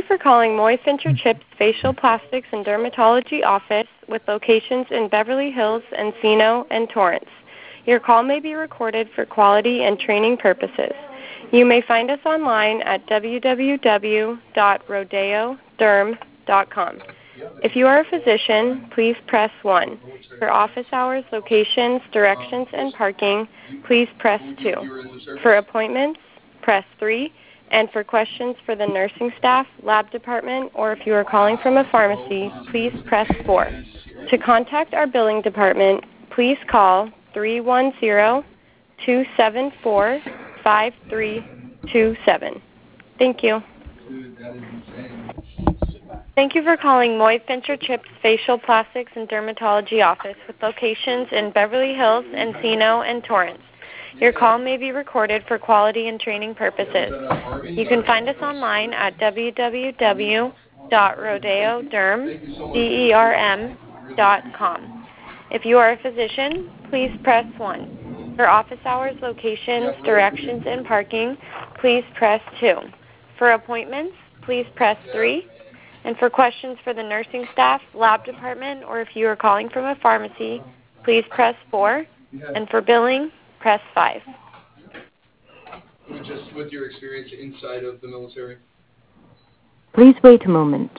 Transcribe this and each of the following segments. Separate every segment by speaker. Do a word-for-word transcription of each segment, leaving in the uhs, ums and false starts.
Speaker 1: for calling Moy Fincher Chips Facial Plastics and Dermatology Office with locations in Beverly Hills, Encino, and Torrance. Your call may be recorded for quality and training purposes. You may find us online at w w w dot rodeo derm dot com. If you are a physician, please press one. For office hours, locations, directions, and parking, please press two. For appointments, press three. And for questions for the nursing staff, lab department, or if you are calling from a pharmacy, please press four. To contact our billing department, please call three one zero, two seven four, five three two seven. Thank you. Thank you for calling Moy Fincher Chips Facial Plastics and Dermatology Office with locations in Beverly Hills, Encino, and Torrance. Your call may be recorded for quality and training purposes. You can find us online at w w w dot rodeo derm dot com. If you are a physician, please press one. For office hours, locations, directions, and parking, please press two. For appointments, please press three. And for questions for the nursing staff, lab department, or if you are calling from a pharmacy, please press four. And for billing, press five.
Speaker 2: Just with your experience inside of the military?
Speaker 3: Please wait a moment.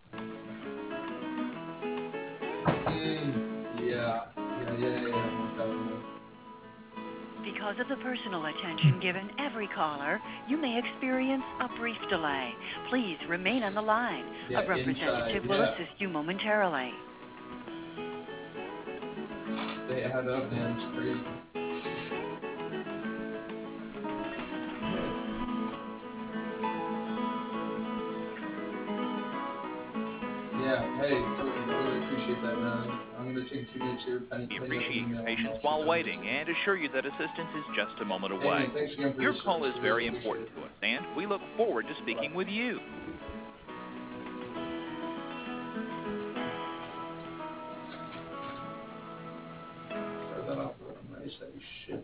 Speaker 2: Mm, yeah, yeah, yeah, yeah, yeah.
Speaker 4: Because of the personal attention given every caller, you may experience a brief delay. Please remain on the line.
Speaker 2: Yeah,
Speaker 4: a representative
Speaker 2: inside,
Speaker 4: will
Speaker 2: yeah.
Speaker 4: assist you momentarily.
Speaker 2: They add up, man. It's crazy. Yeah, hey, really, really appreciate that, man. I'm going to take two minutes here. Penny,
Speaker 5: We
Speaker 2: Penny,
Speaker 5: appreciate your
Speaker 2: email,
Speaker 5: patience
Speaker 2: I'll
Speaker 5: while
Speaker 2: sit
Speaker 5: waiting
Speaker 2: down.
Speaker 5: and assure you that assistance is just a moment
Speaker 2: Hey,
Speaker 5: away.
Speaker 2: man, thanks again for
Speaker 5: Your
Speaker 2: your
Speaker 5: call is
Speaker 2: service.
Speaker 5: very
Speaker 2: Really
Speaker 5: important
Speaker 2: appreciate
Speaker 5: to us, and we look forward to speaking with you.
Speaker 2: Start that off with a nice heavy shit.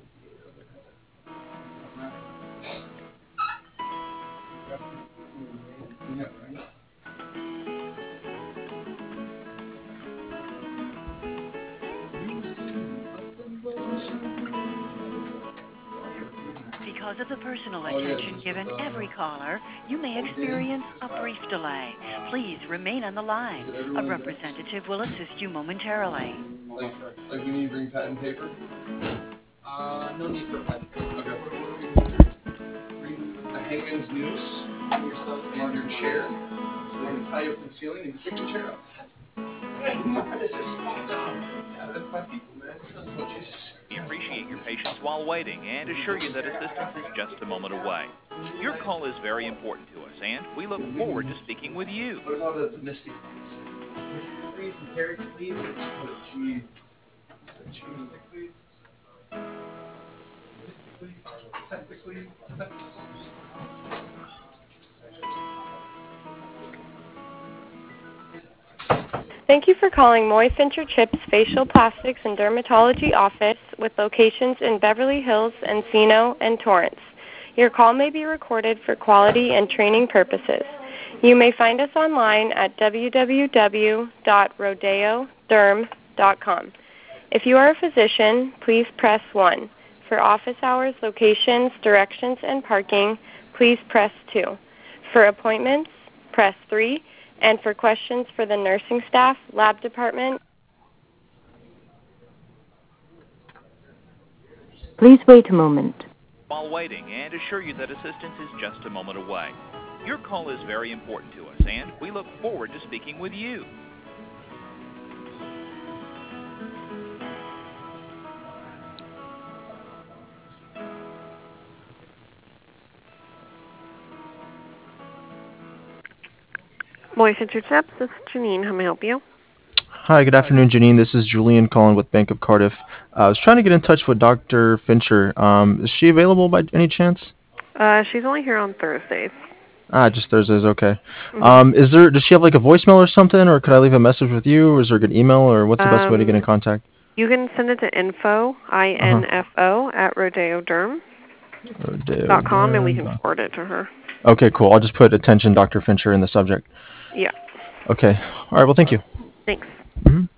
Speaker 2: Yeah, right?
Speaker 4: Because of the personal
Speaker 2: Oh, yeah,
Speaker 4: attention
Speaker 2: just,
Speaker 4: given
Speaker 2: uh,
Speaker 4: every caller, you may
Speaker 2: oh,
Speaker 4: experience a brief delay. Please remain on the line.
Speaker 2: Is it
Speaker 4: A
Speaker 2: everyone's
Speaker 4: representative will assist you momentarily.
Speaker 2: Like, like we need to bring pen and paper?
Speaker 6: Uh, no need for pen.
Speaker 2: Okay. What, what do we need? Bring a hangman's noose
Speaker 6: And your son
Speaker 2: and your chair, so they can tie you up to the ceiling and pick the chair up.
Speaker 6: It's just fucked up.
Speaker 2: Yeah, that's my people, man. Oh, Jesus.
Speaker 5: We appreciate your patience while waiting and assure you that assistance is just a moment away. Your call is very important to us, and we look forward to speaking with you.
Speaker 2: What about the, the Misty Cleats?
Speaker 6: Please, some Terry Cleese.
Speaker 2: What a G. What a G. Technically,
Speaker 1: Thank you for calling Moy Fincher Chips Facial Plastics and Dermatology Office with locations in Beverly Hills, Encino, and Torrance. Your call may be recorded for quality and training purposes. You may find us online at w w w dot rodeo derm dot com. If you are a physician, please press one. For office hours, locations, directions, and parking, please press two. For appointments, press three. And for questions for the nursing staff, lab department.
Speaker 3: Please wait a moment.
Speaker 5: While waiting and assure you that assistance is just a moment away. Your call is very important to us, and we look forward to speaking with you.
Speaker 1: Moy Fincher Chips, this is Janine. How may I help you?
Speaker 7: Hi, good afternoon, Janine. This is Julian calling with Bank of Cardiff. Uh, I was trying to get in touch with Doctor Fincher. Um, is she available by any chance?
Speaker 1: Uh, she's only here on Thursdays.
Speaker 7: Ah, just Thursdays, okay.
Speaker 1: Mm-hmm.
Speaker 7: Um, is there? Does she have like a voicemail or something, or could I leave a message with you, or is there a good email, or what's the best way to get in
Speaker 1: Um,
Speaker 7: contact?
Speaker 1: You can send it to info, I N F O, at Rodeo Derm.
Speaker 8: dot com, and we can forward it to her.
Speaker 7: Okay, cool. I'll just put attention Doctor Fincher in the subject.
Speaker 8: Yeah.
Speaker 7: Okay. All right. Well, thank you.
Speaker 8: Thanks.
Speaker 7: Mm-hmm.